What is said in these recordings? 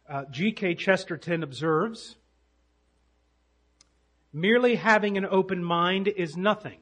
G.K. Chesterton observes, merely having an open mind is nothing.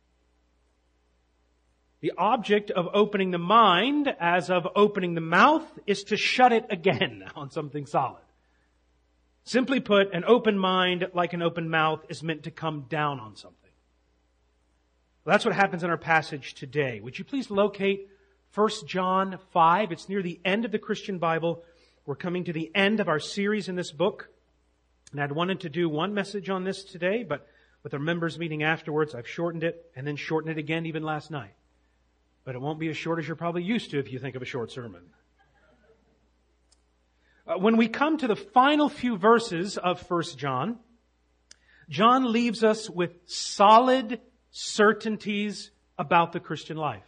The object of opening the mind, as of opening the mouth, is to shut it again on something solid. Simply put, an open mind, like an open mouth, is meant to come down on something. Well, that's what happens in our passage today. Would you please locate 1 John 5? It's near the end of the Christian Bible. We're coming to the end of our series in this book. And I'd wanted to do one message on this today, but with our members meeting afterwards, I've shortened it and then shortened it again even last night. But it won't be as short as you're probably used to if you think of a short sermon. When we come to the final few verses of 1 John, John leaves us with solid certainties about the Christian life.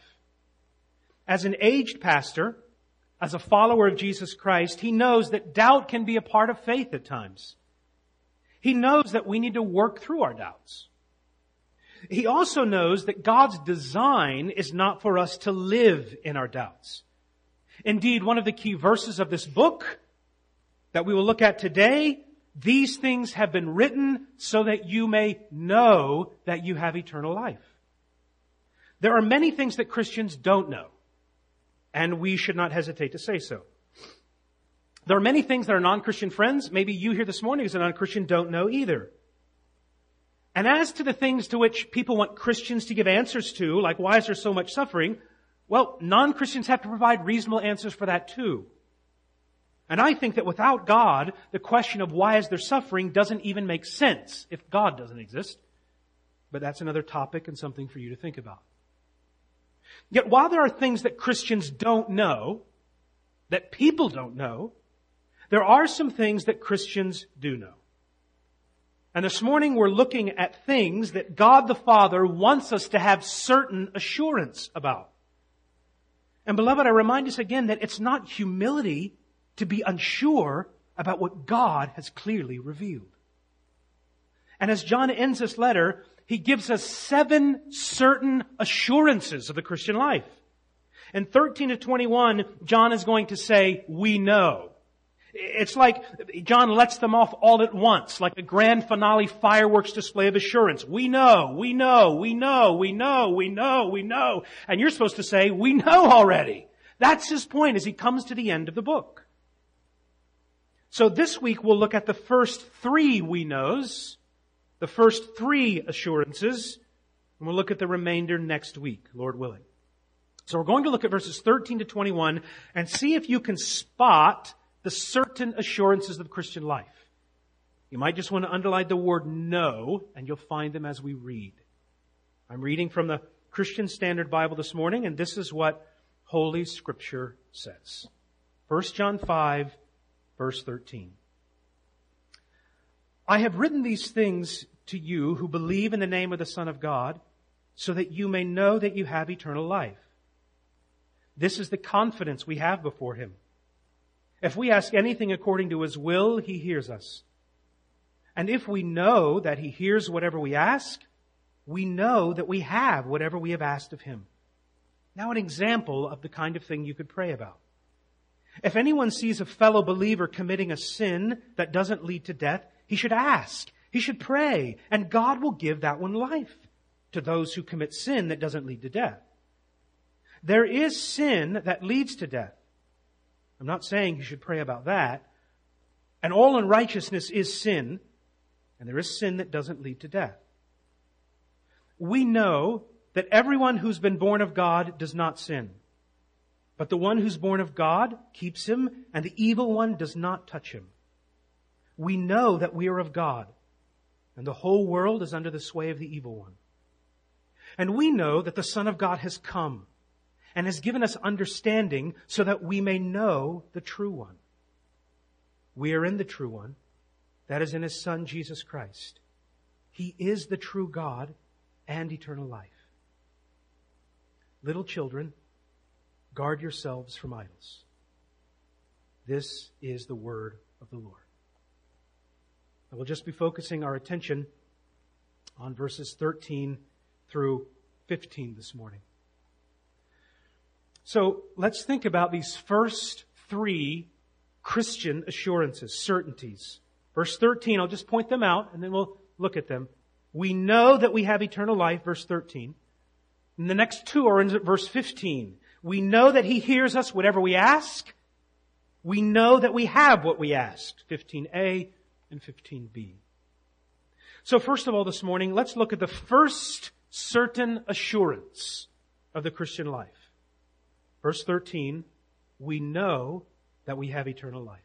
As an aged pastor, as a follower of Jesus Christ, he knows that doubt can be a part of faith at times. He knows that we need to work through our doubts. He also knows that God's design is not for us to live in our doubts. Indeed, one of the key verses of this book that we will look at today, these things have been written so that you may know that you have eternal life. There are many things that Christians don't know, and we should not hesitate to say so. There are many things that our non-Christian friends, maybe you here this morning as a non-Christian, don't know either. And as to the things to which people want Christians to give answers to, like why is there so much suffering, well, non-Christians have to provide reasonable answers for that too. And I think that without God, the question of why is there suffering doesn't even make sense if God doesn't exist. But that's another topic and something for you to think about. Yet while there are things that Christians don't know, that people don't know, there are some things that Christians do know. And this morning we're looking at things that God the Father wants us to have certain assurance about. And beloved, I remind us again that it's not humility to be unsure about what God has clearly revealed. And as John ends this letter, he gives us 7 certain assurances of the Christian life. In 13 to 21, John is going to say, we know. It's like John lets them off all at once, like a grand finale fireworks display of assurance. We know, we know, we know, we know, we know, we know. And you're supposed to say, we know already. That's his point as he comes to the end of the book. So this week we'll look at the first 3 we knows, the first 3 assurances, and we'll look at the remainder next week, Lord willing. So we're going to look at verses 13 to 21 and see if you can spot the certain assurances of the Christian life. You might just want to underline the word know, and you'll find them as we read. I'm reading from the Christian Standard Bible this morning, and this is what Holy Scripture says. 1 John 5, verse 13. I have written these things to you who believe in the name of the Son of God, so that you may know that you have eternal life. This is the confidence we have before Him. If we ask anything according to His will, He hears us. And if we know that He hears whatever we ask, we know that we have whatever we have asked of Him. Now an example of the kind of thing you could pray about. If anyone sees a fellow believer committing a sin that doesn't lead to death, he should ask, he should pray, and God will give that one life to those who commit sin that doesn't lead to death. There is sin that leads to death. I'm not saying you should pray about that. And all unrighteousness is sin, and there is sin that doesn't lead to death. We know that everyone who's been born of God does not sin. But the one who's born of God keeps him, and the evil one does not touch him. We know that we are of God, and the whole world is under the sway of the evil one. And we know that the Son of God has come and has given us understanding so that we may know the true one. We are in the true one, that is in His Son, Jesus Christ. He is the true God and eternal life. Little children, guard yourselves from idols. This is the word of the Lord. I will just be focusing our attention on verses 13 through 15 this morning. So let's think about these first 3 Christian assurances, certainties. Verse 13, I'll just point them out and then we'll look at them. We know that we have eternal life, verse 13. And the next two are in verse 15. We know that He hears us whatever we ask. We know that we have what we asked, 15a and 15b. So first of all this morning, let's look at the first certain assurance of the Christian life. Verse 13, we know that we have eternal life.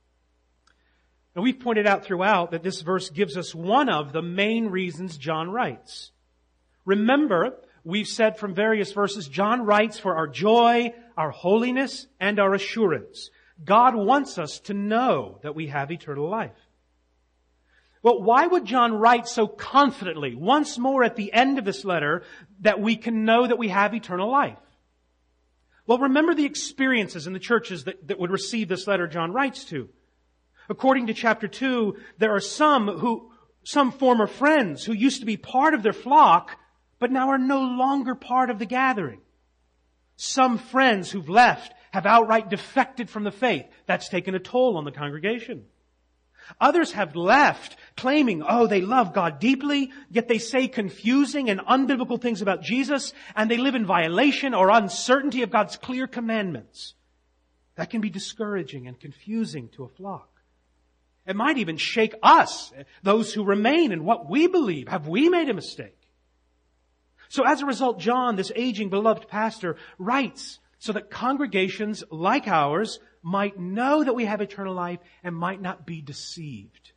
And we've pointed out throughout that this verse gives us one of the main reasons John writes. Remember, we've said from various verses, John writes for our joy, our holiness, and our assurance. God wants us to know that we have eternal life. Well, why would John write so confidently, once more at the end of this letter, that we can know that we have eternal life? Well, remember the experiences in the churches that would receive this letter John writes to. According to chapter 2, there are some former friends who used to be part of their flock, but now are no longer part of the gathering. Some friends who've left have outright defected from the faith. That's taken a toll on the congregation. Others have left claiming, they love God deeply, yet they say confusing and unbiblical things about Jesus, and they live in violation or uncertainty of God's clear commandments. That can be discouraging and confusing to a flock. It might even shake us, those who remain in what we believe. Have we made a mistake? So as a result, John, this aging beloved pastor, writes so that congregations like ours might know that we have eternal life and might not be deceived.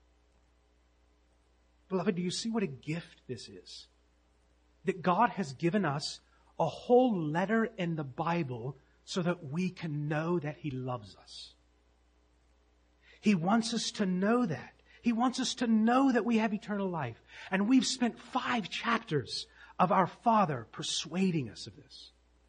Beloved, do you see what a gift this is? That God has given us a whole letter in the Bible so that we can know that He loves us. He wants us to know that. He wants us to know that we have eternal life. And we've spent 5 chapters of our Father persuading us of this.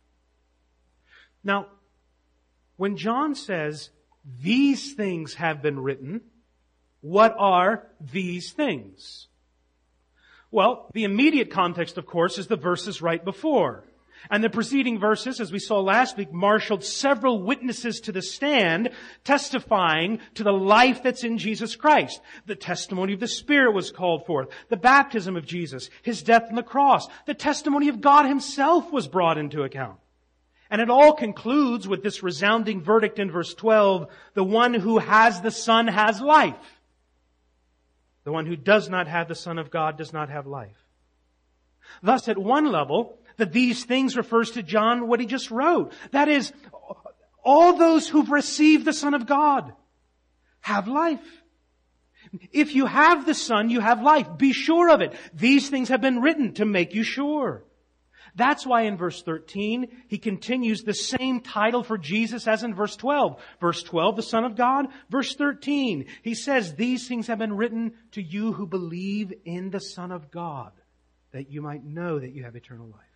Now, when John says, these things have been written, what are these things? Well, the immediate context, of course, is the verses right before. And the preceding verses, as we saw last week, marshaled several witnesses to the stand, testifying to the life that's in Jesus Christ. The testimony of the Spirit was called forth. The baptism of Jesus, His death on the cross. The testimony of God Himself was brought into account. And it all concludes with this resounding verdict in verse 12, the one who has the Son has life. The one who does not have the Son of God does not have life. Thus, at one level, that these things refers to John, what he just wrote. That is, all those who've received the Son of God have life. If you have the Son, you have life. Be sure of it. These things have been written to make you sure. That's why in verse 13, he continues the same title for Jesus as in verse 12. Verse 12, the Son of God. Verse 13, he says, these things have been written to you who believe in the Son of God, that you might know that you have eternal life.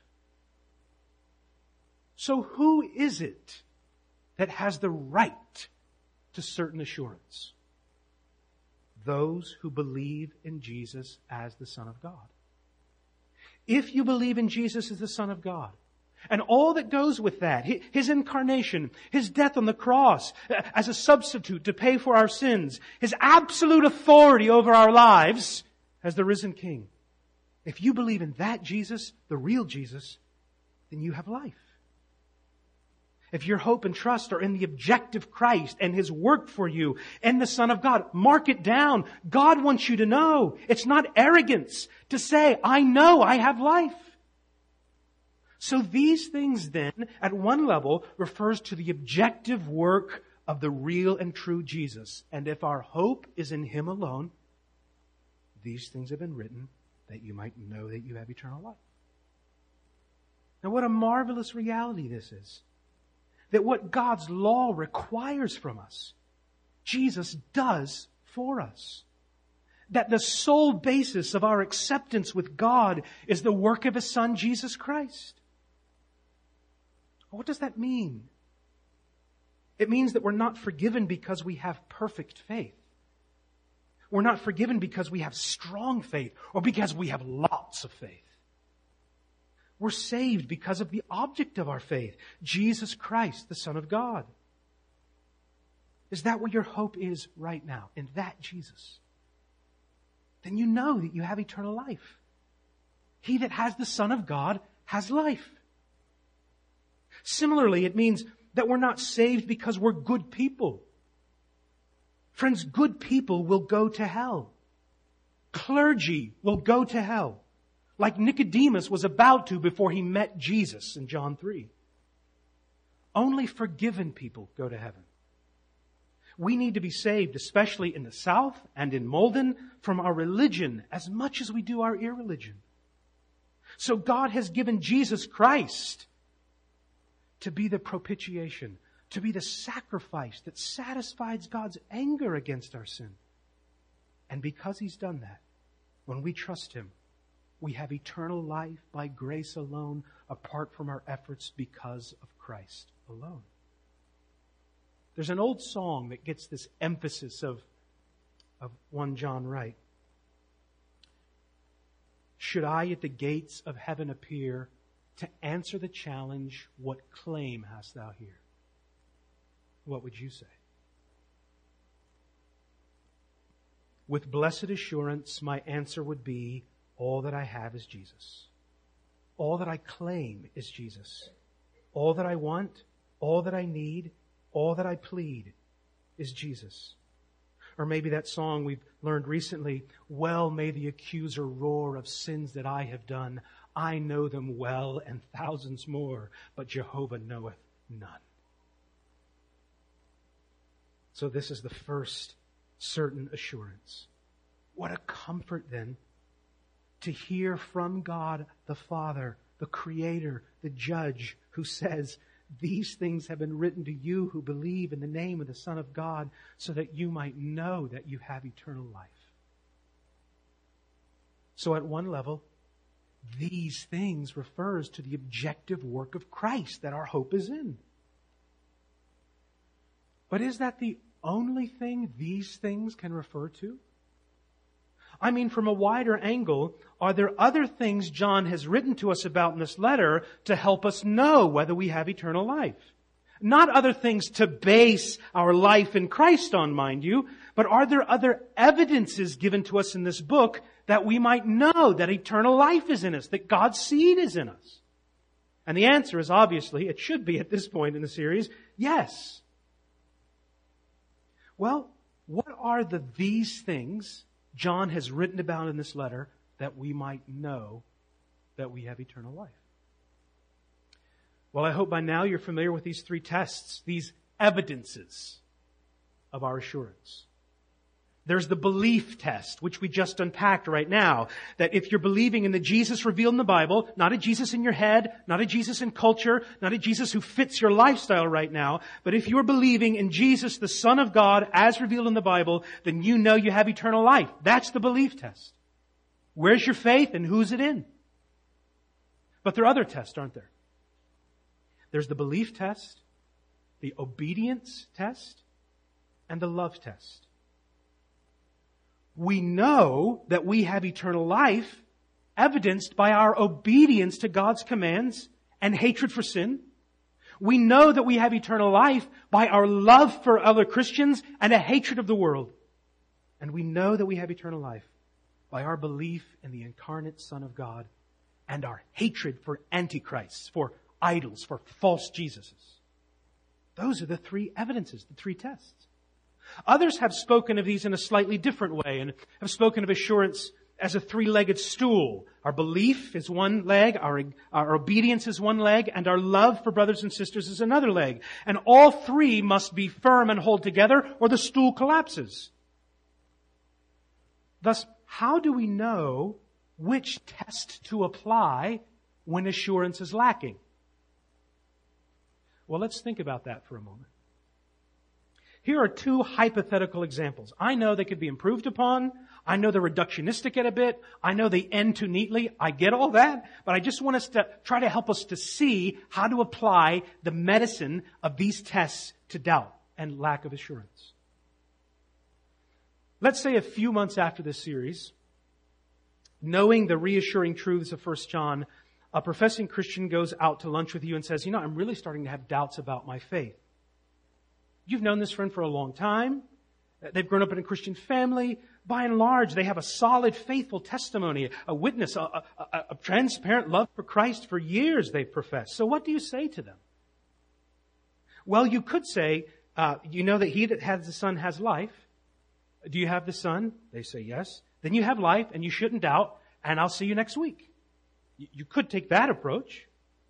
So who is it that has the right to certain assurance? Those who believe in Jesus as the Son of God. If you believe in Jesus as the Son of God, and all that goes with that, His incarnation, His death on the cross as a substitute to pay for our sins, His absolute authority over our lives as the risen King. If you believe in that Jesus, the real Jesus, then you have life. If your hope and trust are in the objective Christ and His work for you and the Son of God, mark it down. God wants you to know. It's not arrogance to say, I know I have life. So these things then, at one level, refers to the objective work of the real and true Jesus. And if our hope is in Him alone, these things have been written that you might know that you have eternal life. Now what a marvelous reality this is. That what God's law requires from us, Jesus does for us. That the sole basis of our acceptance with God is the work of His Son, Jesus Christ. What does that mean? It means that we're not forgiven because we have perfect faith. We're not forgiven because we have strong faith or because we have lots of faith. We're saved because of the object of our faith, Jesus Christ, the Son of God. Is that what your hope is right now? In that Jesus? Then you know that you have eternal life. He that has the Son of God has life. Similarly, it means that we're not saved because we're good people. Friends, good people will go to hell. Clergy will go to hell, like Nicodemus was about to before he met Jesus in John 3. Only forgiven people go to heaven. We need to be saved, especially in the South and in Malden, from our religion as much as we do our irreligion. So God has given Jesus Christ to be the propitiation, to be the sacrifice that satisfies God's anger against our sin. And because He's done that, when we trust Him, we have eternal life by grace alone, apart from our efforts, because of Christ alone. There's an old song that gets this emphasis of 1 John right. Should I at the gates of heaven appear to answer the challenge, what claim hast thou here? What would you say? With blessed assurance, my answer would be, all that I have is Jesus. All that I claim is Jesus. All that I want, all that I need, all that I plead is Jesus. Or maybe that song we've learned recently, well may the accuser roar of sins that I have done. I know them well and thousands more, but Jehovah knoweth none. So this is the first certain assurance. What a comfort then to hear from God the Father, the Creator, the Judge, who says, these things have been written to you who believe in the name of the Son of God, so that you might know that you have eternal life. So at one level, these things refers to the objective work of Christ that our hope is in. But is that the only thing these things can refer to? I mean, from a wider angle, are there other things John has written to us about in this letter to help us know whether we have eternal life? Not other things to base our life in Christ on, mind you, but are there other evidences given to us in this book that we might know that eternal life is in us, that God's seed is in us? And the answer is obviously, it should be at this point in the series, yes. Well, what are these things John has written about in this letter that we might know that we have eternal life? Well, I hope by now you're familiar with these three tests, these evidences of our assurance. There's the belief test, which we just unpacked right now. That if you're believing in the Jesus revealed in the Bible, not a Jesus in your head, not a Jesus in culture, not a Jesus who fits your lifestyle right now, but if you're believing in Jesus, the Son of God, as revealed in the Bible, then you know you have eternal life. That's the belief test. Where's your faith and who's it in? But there are other tests, aren't there? There's the belief test, the obedience test, and the love test. We know that we have eternal life evidenced by our obedience to God's commands and hatred for sin. We know that we have eternal life by our love for other Christians and a hatred of the world. And we know that we have eternal life by our belief in the incarnate Son of God and our hatred for antichrists, for idols, for false Jesuses. Those are the three evidences, the three tests. Others have spoken of these in a slightly different way and have spoken of assurance as a three-legged stool. Our belief is one leg, our obedience is one leg, and our love for brothers and sisters is another leg. And all three must be firm and hold together or the stool collapses. Thus, how do we know which test to apply when assurance is lacking? Well, let's think about that for a moment. Here are two hypothetical examples. I know they could be improved upon. I know they're reductionistic at a bit. I know they end too neatly. I get all that. But I just want us to try to help us to see how to apply the medicine of these tests to doubt and lack of assurance. Let's say a few months after this series, knowing the reassuring truths of 1 John, a professing Christian goes out to lunch with you and says, I'm really starting to have doubts about my faith. You've known this friend for a long time. They've grown up in a Christian family. By and large, they have a solid, faithful testimony, a witness, a transparent love for Christ for years they've professed. So what do you say to them? Well, you could say, you know that he that has the Son has life. Do you have the Son? They say yes. Then you have life and you shouldn't doubt, and I'll see you next week. You could take that approach.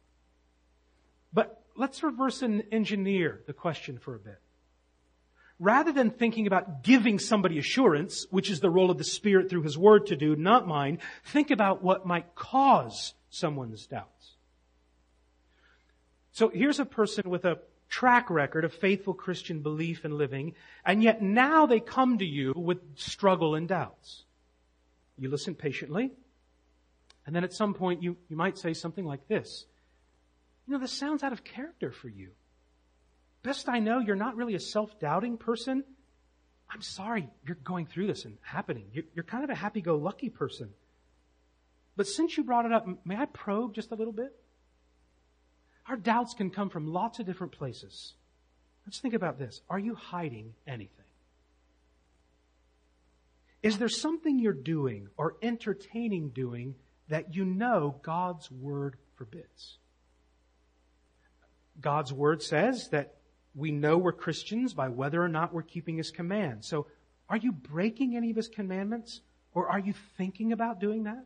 But let's reverse and engineer the question for a bit. Rather than thinking about giving somebody assurance, which is the role of the Spirit through His Word to do, not mine, think about what might cause someone's doubts. So here's a person with a track record of faithful Christian belief and living, and yet now they come to you with struggle and doubts. You listen patiently, and then at some point you might say something like this. You know, this sounds out of character for you. Best I know, you're not really a self-doubting person. I'm sorry you're going through this and happening. You're kind of a happy-go-lucky person. But since you brought it up, may I probe just a little bit? Our doubts can come from lots of different places. Let's think about this. Are you hiding anything? Is there something you're doing or entertaining doing that you know God's Word forbids? God's Word says that we know we're Christians by whether or not we're keeping His commands. So, are you breaking any of His commandments? Or are you thinking about doing that?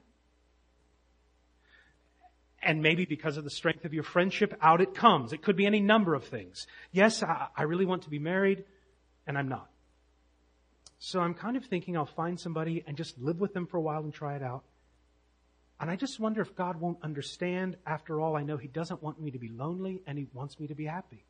And maybe because of the strength of your friendship, out it comes. It could be any number of things. Yes, I really want to be married, and I'm not. So I'm kind of thinking I'll find somebody and just live with them for a while and try it out. And I just wonder if God won't understand. After all, I know He doesn't want me to be lonely, and He wants me to be happy.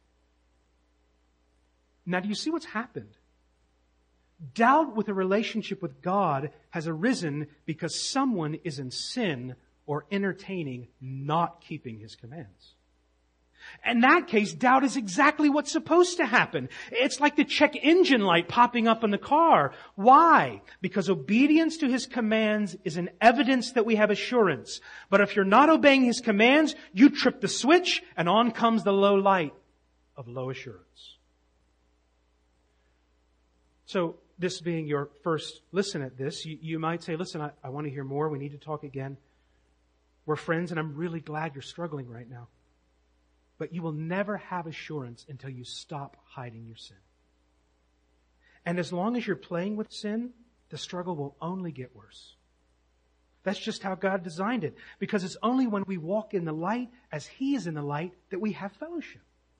Now, do you see what's happened? Doubt with a relationship with God has arisen because someone is in sin or entertaining not keeping His commands. In that case, doubt is exactly what's supposed to happen. It's like the check engine light popping up in the car. Why? Because obedience to His commands is an evidence that we have assurance. But if you're not obeying His commands, you trip the switch and on comes the low light of low assurance. So, this being your first listen at this, you might say, listen, I want to hear more. We need to talk again. We're friends, and I'm really glad you're struggling right now. But you will never have assurance until you stop hiding your sin. And as long as you're playing with sin, the struggle will only get worse. That's just how God designed it. Because it's only when we walk in the light as He is in the light that we have fellowship.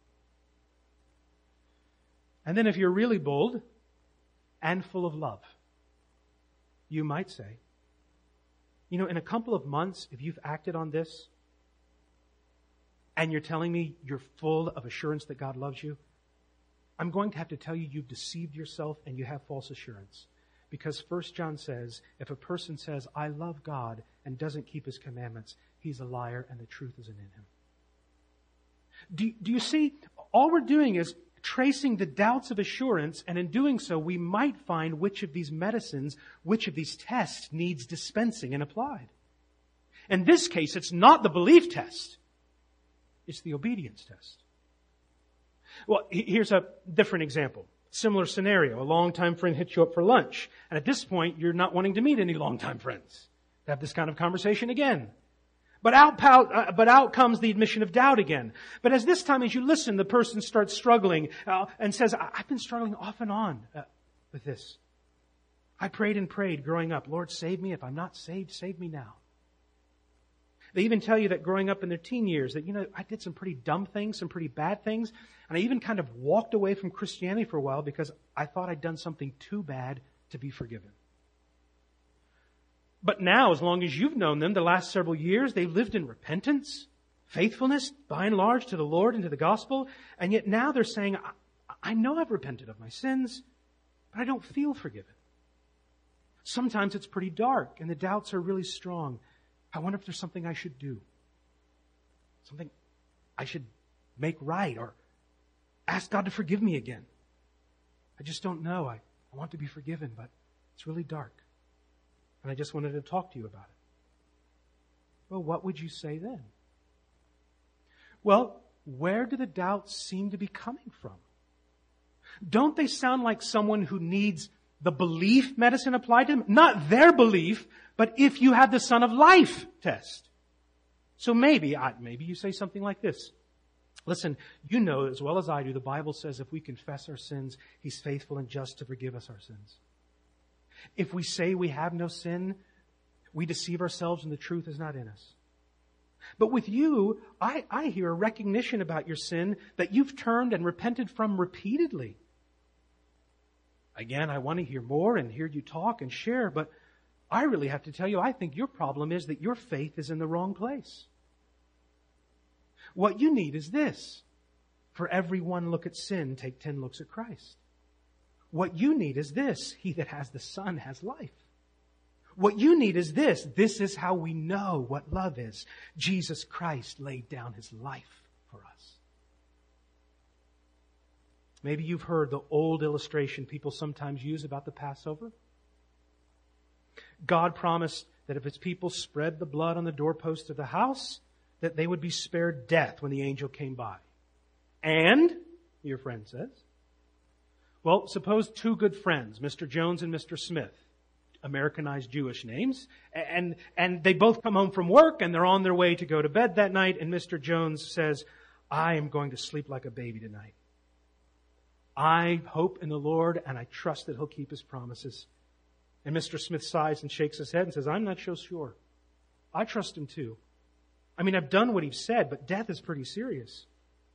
And then if you're really bold and full of love, you might say, you know, in a couple of months, if you've acted on this, and you're telling me you're full of assurance that God loves you, I'm going to have to tell you you've deceived yourself and you have false assurance. Because 1 John says, if a person says, I love God, and doesn't keep His commandments, he's a liar and the truth isn't in him. Do you see? All we're doing is tracing the doubts of assurance, and in doing so, we might find which of these medicines, which of these tests needs dispensing and applied. In this case, it's not the belief test. It's the obedience test. Well, here's a different example. Similar scenario. A longtime friend hits you up for lunch. And at this point, you're not wanting to meet any longtime friends. To have this kind of conversation again. But out comes the admission of doubt again. But as you listen, the person starts struggling and says, I've been struggling off and on with this. I prayed and prayed growing up. Lord, save me. If I'm not saved, save me now. They even tell you that growing up in their teen years that, I did some pretty dumb things, some pretty bad things. And I even kind of walked away from Christianity for a while because I thought I'd done something too bad to be forgiven. But now, as long as you've known them, the last several years, they've lived in repentance, faithfulness, by and large, to the Lord and to the gospel. And yet now they're saying, I know I've repented of my sins, but I don't feel forgiven. Sometimes it's pretty dark and the doubts are really strong. I wonder if there's something I should do. Something I should make right or ask God to forgive me again. I just don't know. I want to be forgiven, but it's really dark. And I just wanted to talk to you about it. Well, what would you say then? Well, where do the doubts seem to be coming from? Don't they sound like someone who needs the belief medicine applied to them? Not their belief, but if you have the Son of Life test. So maybe you say something like this. Listen, you know as well as I do, the Bible says if we confess our sins, He's faithful and just to forgive us our sins. If we say we have no sin, we deceive ourselves and the truth is not in us. But with you, I hear a recognition about your sin that you've turned and repented from repeatedly. Again, I want to hear more and hear you talk and share, but I really have to tell you, I think your problem is that your faith is in the wrong place. What you need is this. For every one look at sin, take 10 looks at Christ. What you need is this. He that has the Son has life. What you need is this. This is how we know what love is. Jesus Christ laid down His life for us. Maybe you've heard the old illustration people sometimes use about the Passover. God promised that if His people spread the blood on the doorpost of the house, that they would be spared death when the angel came by. And, your friend says, well, suppose two good friends, Mr. Jones and Mr. Smith, Americanized Jewish names, and they both come home from work and they're on their way to go to bed that night, and Mr. Jones says, I am going to sleep like a baby tonight. I hope in the Lord and I trust that He'll keep His promises. And Mr. Smith sighs and shakes his head and says, I'm not so sure. I trust Him too. I mean, I've done what He said, but death is pretty serious.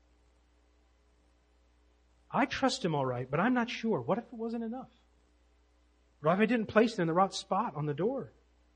I trust Him all right, but I'm not sure. What if it wasn't enough? What if I didn't place it in the right spot on the door?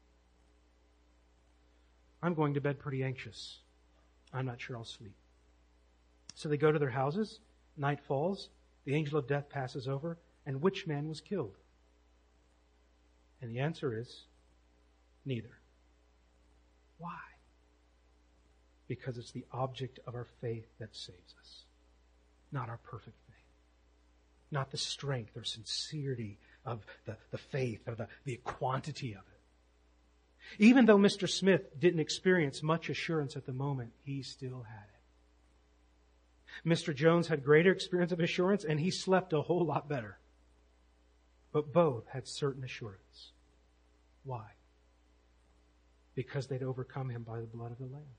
I'm going to bed pretty anxious. I'm not sure I'll sleep. So they go to their houses. Night falls. The angel of death passes over. And which man was killed? And the answer is neither. Why? Because it's the object of our faith that saves us, not our perfect faith, not the strength or sincerity of the faith or the quantity of it. Even though Mr. Smith didn't experience much assurance at the moment, he still had it. Mr. Jones had greater experience of assurance and he slept a whole lot better. But both had certain assurance. Why? Because they'd overcome Him by the blood of the Lamb.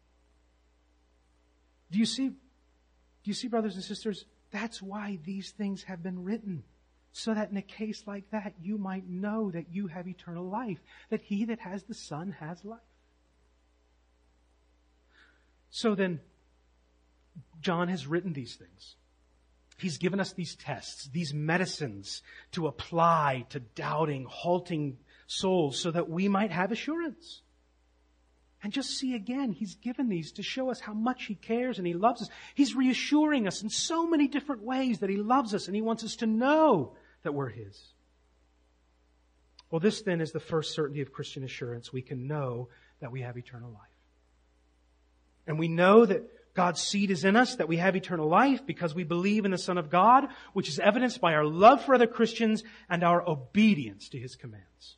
Do you see, brothers and sisters? That's why these things have been written. So that in a case like that, you might know that you have eternal life. That he that has the Son has life. So then, John has written these things. He's given us these tests, these medicines to apply to doubting, halting souls so that we might have assurance. And just see again, He's given these to show us how much He cares and He loves us. He's reassuring us in so many different ways that He loves us and He wants us to know that we're His. Well, this then is the first certainty of Christian assurance. We can know that we have eternal life. And we know that God's seed is in us, that we have eternal life because we believe in the Son of God, which is evidenced by our love for other Christians and our obedience to His commands.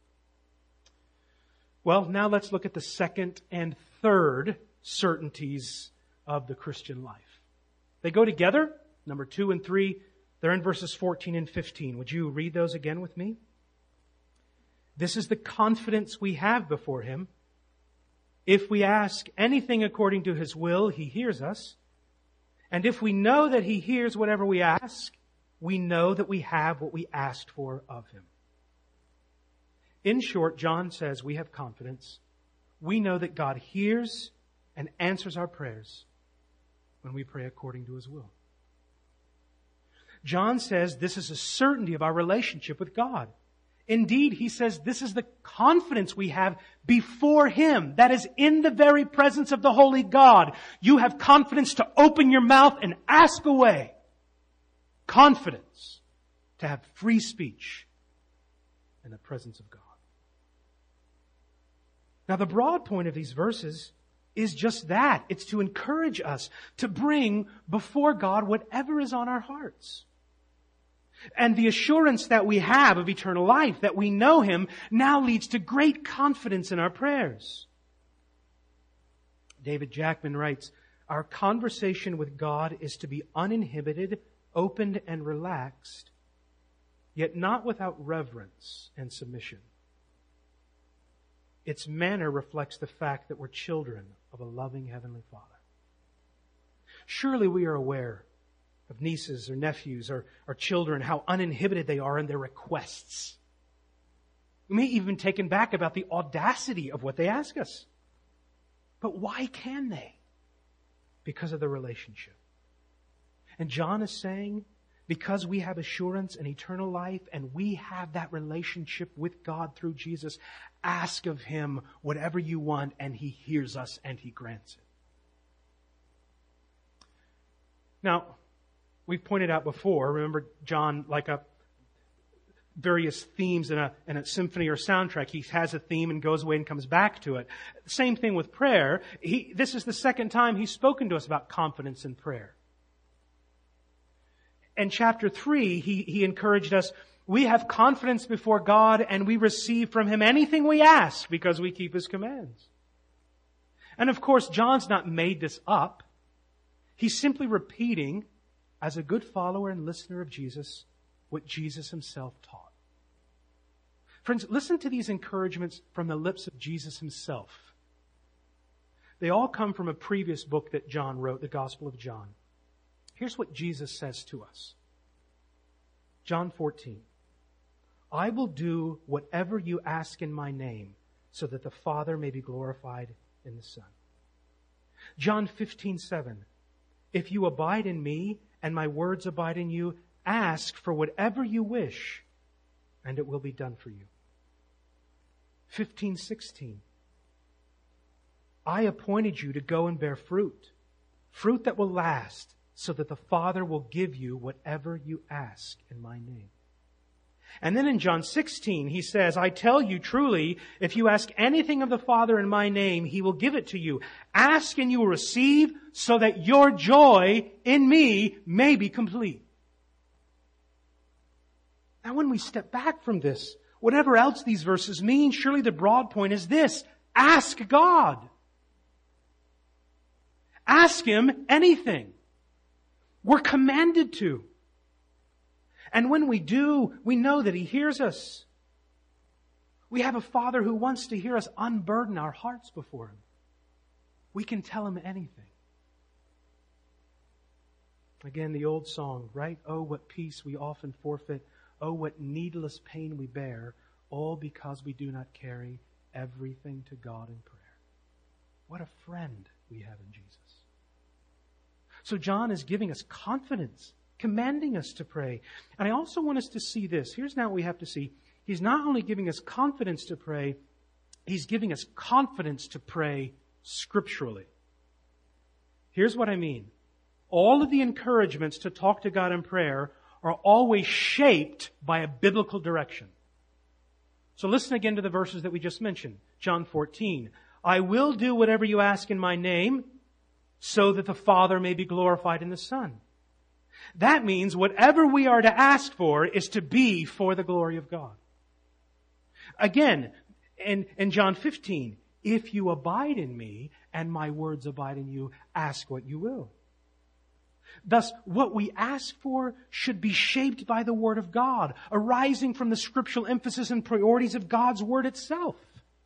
Well, now let's look at the second and third certainties of the Christian life. They go together. Number 2 and 3, they're in verses 14 and 15. Would you read those again with me? This is the confidence we have before Him. If we ask anything according to His will, He hears us. And if we know that He hears whatever we ask, we know that we have what we asked for of Him. In short, John says we have confidence. We know that God hears and answers our prayers when we pray according to His will. John says this is a certainty of our relationship with God. Indeed, he says this is the confidence we have before Him. That is in the very presence of the Holy God. You have confidence to open your mouth and ask away. Confidence to have free speech in the presence of God. Now, the broad point of these verses is just that. It's to encourage us to bring before God whatever is on our hearts. And the assurance that we have of eternal life, that we know Him, now leads to great confidence in our prayers. David Jackman writes, our conversation with God is to be uninhibited, opened and relaxed, yet not without reverence and submission. Its manner reflects the fact that we're children of a loving Heavenly Father. Surely we are aware of nieces or nephews or children, how uninhibited they are in their requests. We may even be taken back about the audacity of what they ask us. But why can they? Because of the relationship. And John is saying, because we have assurance and eternal life and we have that relationship with God through Jesus, ask of Him whatever you want and He hears us and He grants it. Now, we've pointed out before, remember John, like various themes in a symphony or soundtrack. He has a theme and goes away and comes back to it. Same thing with prayer. This is the second time He's spoken to us about confidence in prayer. In chapter 3, he encouraged us, we have confidence before God and we receive from Him anything we ask because we keep His commands. And of course, John's not made this up. He's simply repeating, as a good follower and listener of Jesus, what Jesus Himself taught. Friends, listen to these encouragements from the lips of Jesus Himself. They all come from a previous book that John wrote, the Gospel of John. Here's what Jesus says to us. John 14. I will do whatever you ask in my name, so that the Father may be glorified in the Son. John 15:7. If you abide in me, and my words abide in you, ask for whatever you wish, and it will be done for you. 15:16. I appointed you to go and bear fruit, fruit that will last, so that the Father will give you whatever you ask in my name. And then in John 16, He says, I tell you truly, if you ask anything of the Father in my name, He will give it to you. Ask and you will receive, so that your joy in me may be complete. Now when we step back from this, whatever else these verses mean, surely the broad point is this: ask God. Ask Him anything. We're commanded to. And when we do, we know that He hears us. We have a Father who wants to hear us unburden our hearts before Him. We can tell Him anything. Again, the old song, right? Oh, what peace we often forfeit. Oh, what needless pain we bear, all because we do not carry everything to God in prayer. What a friend we have in Jesus. So John is giving us confidence, commanding us to pray. And I also want us to see this. Here's now what we have to see. He's not only giving us confidence to pray, He's giving us confidence to pray scripturally. Here's what I mean. All of the encouragements to talk to God in prayer are always shaped by a biblical direction. So listen again to the verses that we just mentioned. John 14. I will do whatever you ask in my name, so that the Father may be glorified in the Son. That means whatever we are to ask for is to be for the glory of God. Again, in John 15, if you abide in me and my words abide in you, ask what you will. Thus, what we ask for should be shaped by the Word of God, arising from the scriptural emphasis and priorities of God's Word itself.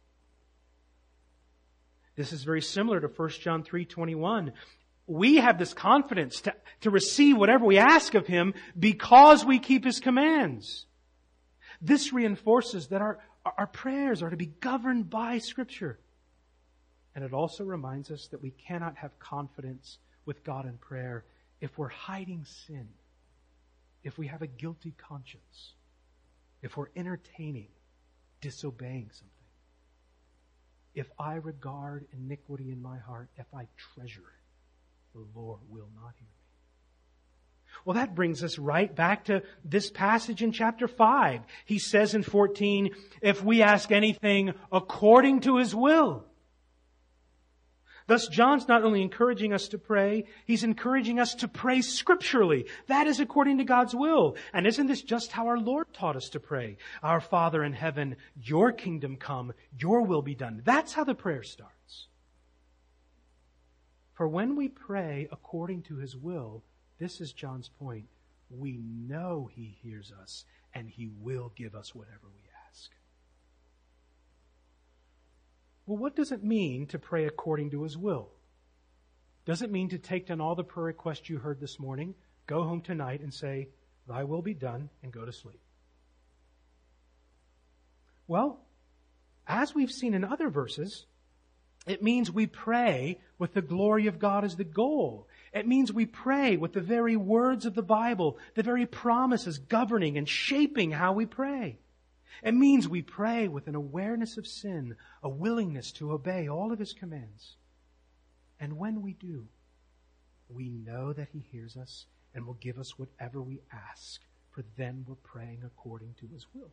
This is very similar to 1 John 3:21. We have this confidence to receive whatever we ask of Him because we keep His commands. This reinforces that our prayers are to be governed by Scripture. And it also reminds us that we cannot have confidence with God in prayer if we're hiding sin, if we have a guilty conscience, if we're entertaining, disobeying something. If I regard iniquity in my heart, if I treasure it, the Lord will not hear me. Well, that brings us right back to this passage in chapter 5. He says in 14, if we ask anything according to His will. Thus, John's not only encouraging us to pray, he's encouraging us to pray scripturally. That is according to God's will. And isn't this just how our Lord taught us to pray? Our Father in heaven, your kingdom come, your will be done. That's how the prayer starts. For when we pray according to His will, this is John's point, we know He hears us and He will give us whatever we ask. Well, what does it mean to pray according to His will? Does it mean to take down all the prayer requests you heard this morning, go home tonight and say, Thy will be done, and go to sleep? Well, as we've seen in other verses, it means we pray with the glory of God as the goal. It means we pray with the very words of the Bible, the very promises governing and shaping how we pray. It means we pray with an awareness of sin, a willingness to obey all of His commands. And when we do, we know that He hears us and will give us whatever we ask, for then we're praying according to His will.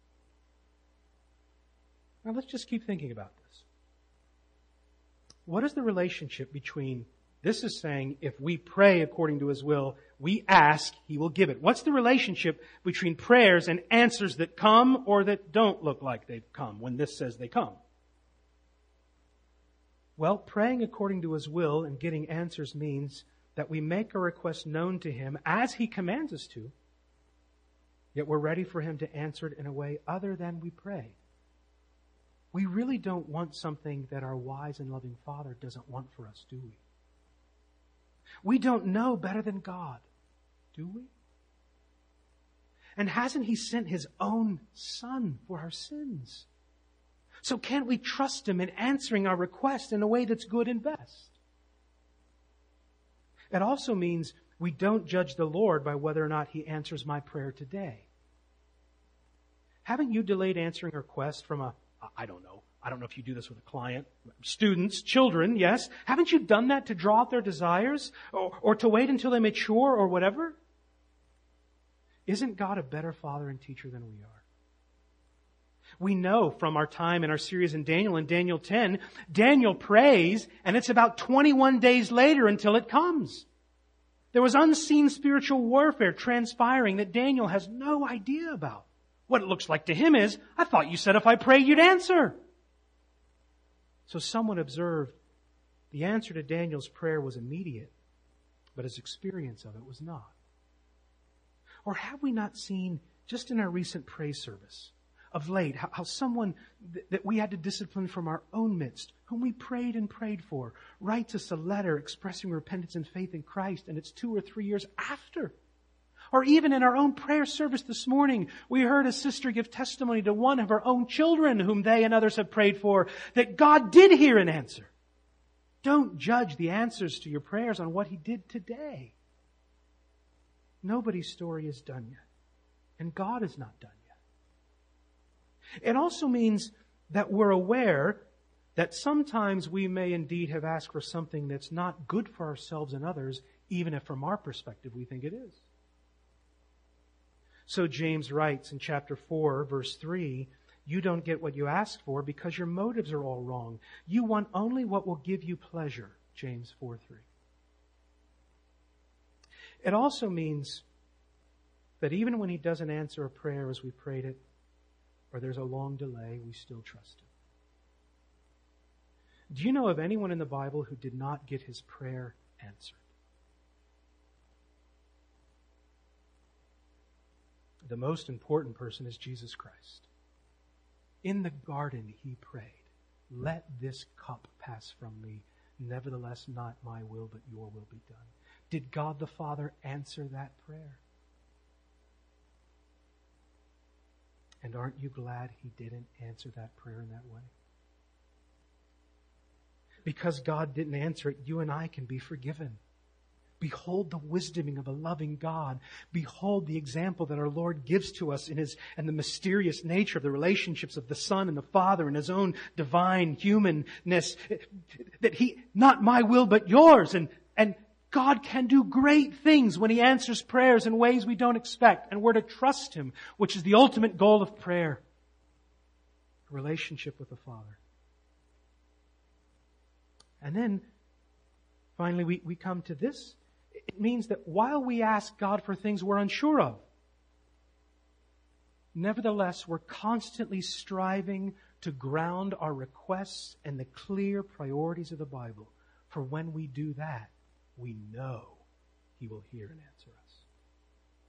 Now let's just keep thinking about this. What is the relationship between, this is saying, if we pray according to His will, we ask, He will give it. What's the relationship between prayers and answers that come or that don't look like they've come when this says they come? Well, praying according to His will and getting answers means that we make a request known to Him as He commands us to, yet we're ready for Him to answer it in a way other than we pray. We really don't want something that our wise and loving Father doesn't want for us, do we? We don't know better than God, do we? And hasn't He sent His own Son for our sins? So can't we trust Him in answering our request in a way that's good and best? It also means we don't judge the Lord by whether or not He answers my prayer today. Haven't you delayed answering a request from I don't know if you do this with a client, students, children, yes. Haven't you done that to draw out their desires or to wait until they mature or whatever? Isn't God a better father and teacher than we are? We know from our time in our series in Daniel 10, Daniel prays and it's about 21 days later until it comes. There was unseen spiritual warfare transpiring that Daniel has no idea about. What it looks like to him is, I thought you said if I prayed you'd answer. So someone observed the answer to Daniel's prayer was immediate, but his experience of it was not. Or have we not seen, just in our recent praise service, of late, how someone that we had to discipline from our own midst, whom we prayed and prayed for, writes us a letter expressing repentance and faith in Christ, and it's 2 or 3 years after. Or even in our own prayer service this morning, we heard a sister give testimony to one of her own children whom they and others have prayed for, that God did hear and answer. Don't judge the answers to your prayers on what He did today. Nobody's story is done yet. And God is not done yet. It also means that we're aware that sometimes we may indeed have asked for something that's not good for ourselves and others, even if from our perspective we think it is. So James writes in chapter 4, verse 3, you don't get what you ask for because your motives are all wrong. You want only what will give you pleasure, James 4:3. It also means that even when He doesn't answer a prayer as we prayed it, or there's a long delay, we still trust Him. Do you know of anyone in the Bible who did not get his prayer answered? The most important person is Jesus Christ. In the garden He prayed, let this cup pass from me. Nevertheless, not my will, but your will be done. Did God the Father answer that prayer? And aren't you glad He didn't answer that prayer in that way? Because God didn't answer it, you and I can be forgiven. Behold the wisdoming of a loving God. Behold the example that our Lord gives to us and the mysterious nature of the relationships of the Son and the Father and His own divine humanness. That He, not my will but yours. And God can do great things when He answers prayers in ways we don't expect. And we're to trust Him, which is the ultimate goal of prayer. A relationship with the Father. And then, finally, we come to this. It means that while we ask God for things we're unsure of, nevertheless, we're constantly striving to ground our requests in the clear priorities of the Bible. For when we do that, we know He will hear and answer us.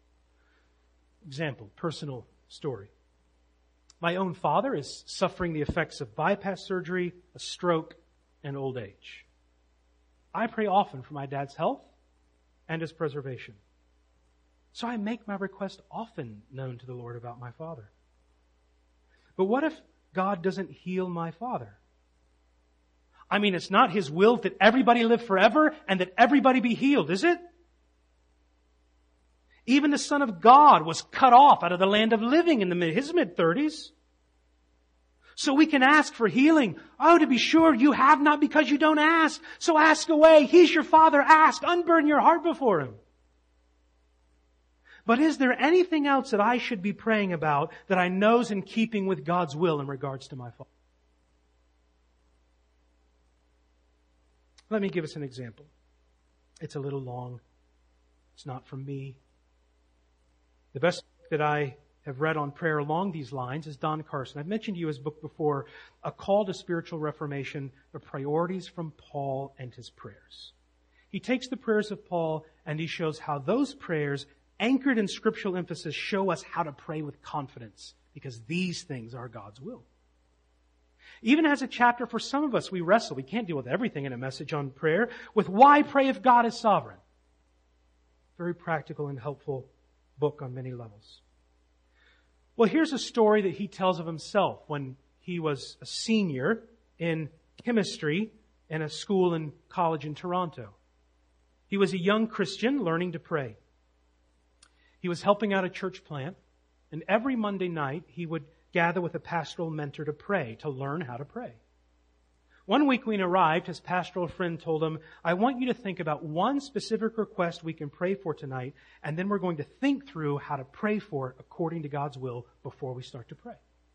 Example, personal story. My own father is suffering the effects of bypass surgery, a stroke, and old age. I pray often for my dad's health and his preservation. So I make my request often known to the Lord about my father. But what if God doesn't heal my father? I mean, it's not His will that everybody live forever and that everybody be healed, is it? Even the Son of God was cut off out of the land of living in his mid-30s. So we can ask for healing. Oh, to be sure, you have not because you don't ask. So ask away. He's your Father. Ask. Unburden your heart before Him. But is there anything else that I should be praying about that I know is in keeping with God's will in regards to my Father? Let me give us an example. It's a little long. It's not from me. The best book that I have read on prayer along these lines is Don Carson. I've mentioned to you his book before, A Call to Spiritual Reformation, The Priorities from Paul and His Prayers. He takes the prayers of Paul and he shows how those prayers, anchored in scriptural emphasis, show us how to pray with confidence, because these things are God's will. Even as a chapter for some of us, we wrestle. We can't deal with everything in a message on prayer, with why pray if God is sovereign. Very practical and helpful book on many levels. Well, here's a story that he tells of himself when he was a senior in chemistry in a school and college in Toronto. He was a young Christian learning to pray. He was helping out a church plant, and every Monday night he would gather with a pastoral mentor to pray, to learn how to pray. One week when he arrived, his pastoral friend told him, I want you to think about one specific request we can pray for tonight, and then we're going to think through how to pray for it according to God's will before we start to pray.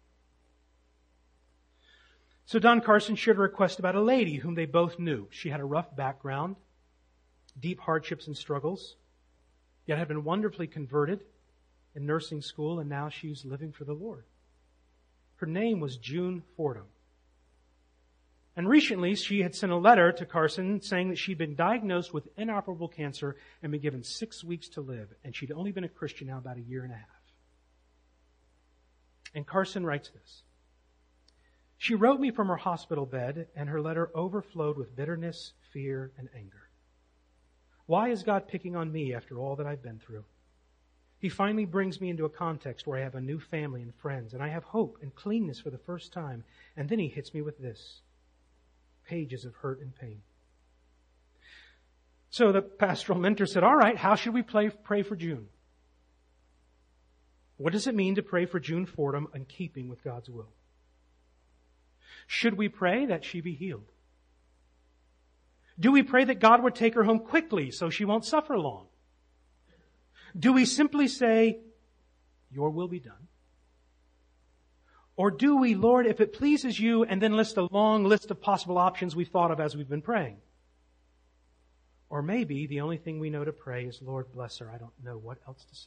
So Don Carson shared a request about a lady whom they both knew. She had a rough background, deep hardships and struggles, yet had been wonderfully converted in nursing school, and now she's living for the Lord. Her name was June Fordham. And recently, she had sent a letter to Carson saying that she'd been diagnosed with inoperable cancer and been given 6 weeks to live. And she'd only been a Christian now about a year and a half. And Carson writes this. She wrote me from her hospital bed, and her letter overflowed with bitterness, fear, and anger. Why is God picking on me after all that I've been through? He finally brings me into a context where I have a new family and friends, and I have hope and cleanness for the first time. And then he hits me with this. Pages of hurt and pain. So the pastoral mentor said, all right, how should we pray for June? What does it mean to pray for June Fordham in keeping with God's will? Should we pray that she be healed? Do we pray that God would take her home quickly so she won't suffer long? Do we simply say, your will be done? Or do we, Lord, if it pleases you, and then list a long list of possible options we've thought of as we've been praying? Or maybe the only thing we know to pray is, Lord, bless her. I don't know what else to say.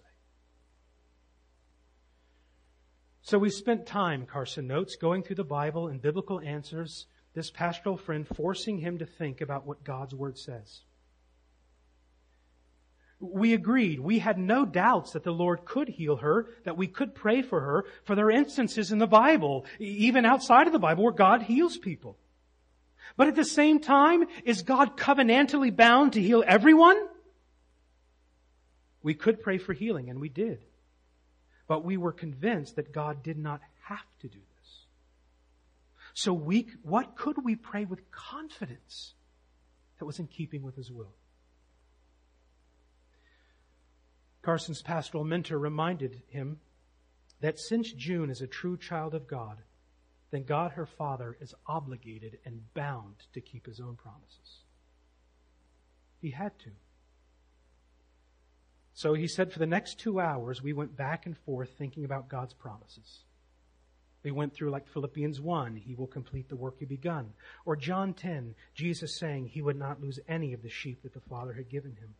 So we spent time, Carson notes, going through the Bible and biblical answers, this pastoral friend forcing him to think about what God's Word says. We agreed. We had no doubts that the Lord could heal her, that we could pray for her, for there are instances in the Bible, even outside of the Bible, where God heals people. But at the same time, is God covenantally bound to heal everyone? We could pray for healing, and we did. But we were convinced that God did not have to do this. So what could we pray with confidence that was in keeping with His will? Carson's pastoral mentor reminded him that since June is a true child of God, then God, her Father, is obligated and bound to keep His own promises. He had to. So he said for the next 2 hours, we went back and forth thinking about God's promises. We went through like Philippians 1, He will complete the work He begun. Or John 10, Jesus saying He would not lose any of the sheep that the Father had given Him.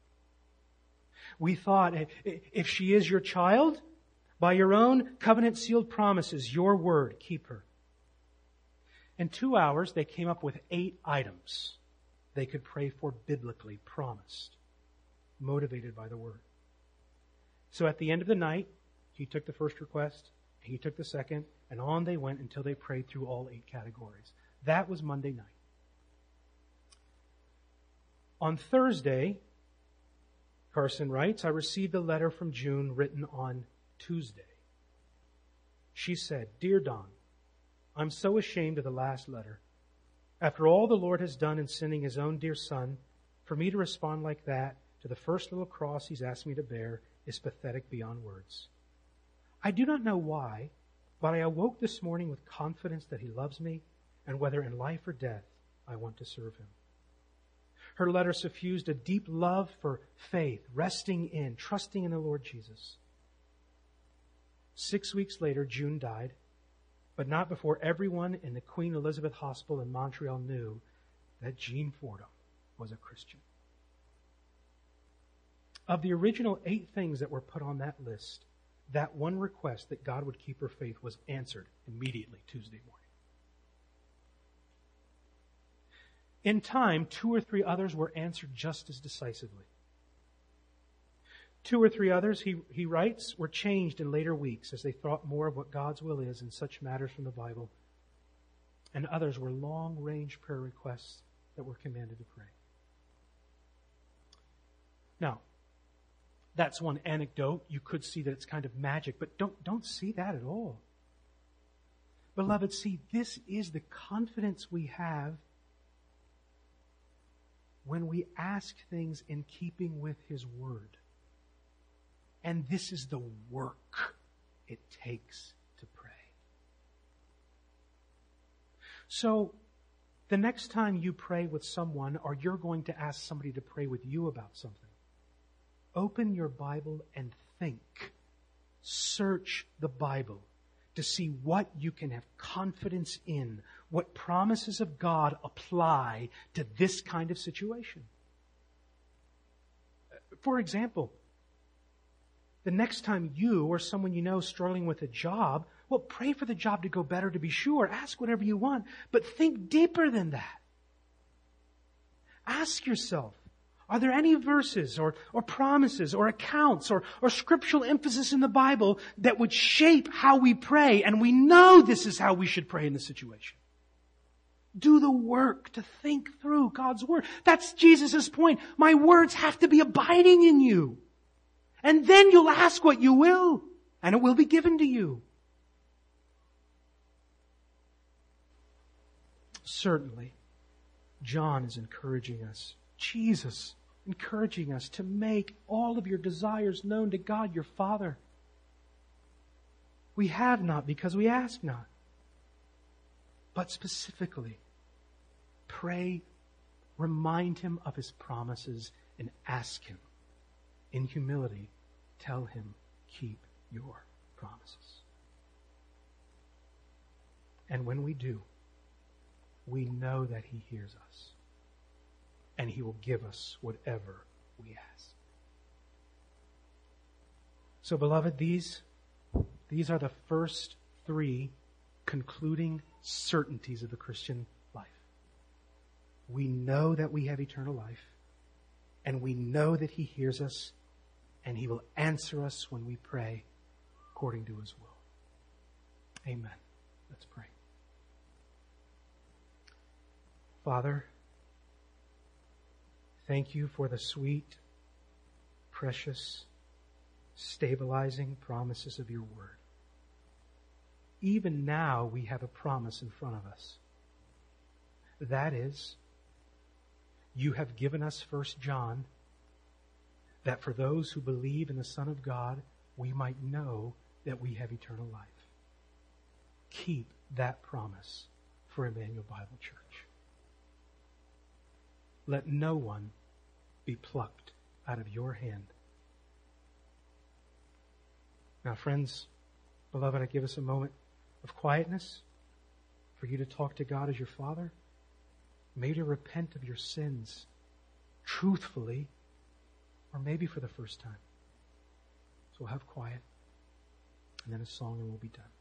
We thought, if she is your child, by your own covenant-sealed promises, your word, keep her. In 2 hours, they came up with 8 items they could pray for biblically, promised, motivated by the Word. So at the end of the night, he took the first request, he took the second, and on they went until they prayed through all 8 categories. That was Monday night. On Thursday, Carson writes, I received a letter from June written on Tuesday. She said, Dear Don, I'm so ashamed of the last letter. After all the Lord has done in sending His own dear Son, for me to respond like that to the first little cross He's asked me to bear is pathetic beyond words. I do not know why, but I awoke this morning with confidence that He loves me, and whether in life or death, I want to serve Him. Her letter suffused a deep love for faith, resting in, trusting in the Lord Jesus. 6 weeks later, June died, but not before everyone in the Queen Elizabeth Hospital in Montreal knew that Jean Fordham was a Christian. Of the original 8 things that were put on that list, that one request that God would keep her faith was answered immediately Tuesday morning. In time, 2 or 3 others were answered just as decisively. 2 or 3 others, he writes, were changed in later weeks as they thought more of what God's will is in such matters from the Bible. And others were long-range prayer requests that were commanded to pray. Now, that's one anecdote. You could see that it's kind of magic, but don't see that at all. Beloved, see, this is the confidence we have when we ask things in keeping with His Word. And this is the work it takes to pray. So, the next time you pray with someone, or you're going to ask somebody to pray with you about something, open your Bible and think. Search the Bible to see what you can have confidence in, what promises of God apply to this kind of situation. For example, the next time you or someone you know is struggling with a job, well, pray for the job to go better to be sure. Ask whatever you want, but think deeper than that. Ask yourself, are there any verses or promises or accounts or scriptural emphasis in the Bible that would shape how we pray? And we know this is how we should pray in this situation. Do the work to think through God's Word. That's Jesus' point. My words have to be abiding in you. And then you'll ask what you will, and it will be given to you. Certainly, John is encouraging us. Jesus encouraging us to make all of your desires known to God your Father. We have not because we ask not. But specifically, pray, remind Him of His promises, and ask Him. In humility, tell Him, keep your promises. And when we do, we know that He hears us. And He will give us whatever we ask. So, beloved, these are the first 3 concluding certainties of the Christian life. We know that we have eternal life, and we know that He hears us, and He will answer us when we pray according to His will. Amen. Let's pray. Father, thank You for the sweet, precious, stabilizing promises of Your Word. Even now we have a promise in front of us. That is, You have given us 1 John, that for those who believe in the Son of God, we might know that we have eternal life. Keep that promise for Emmanuel Bible Church. Let no one be plucked out of Your hand. Now, friends, beloved, I give us a moment of quietness for you to talk to God as your Father. Maybe to repent of your sins truthfully, or maybe for the first time. So we'll have quiet, and then a song, and we'll be done.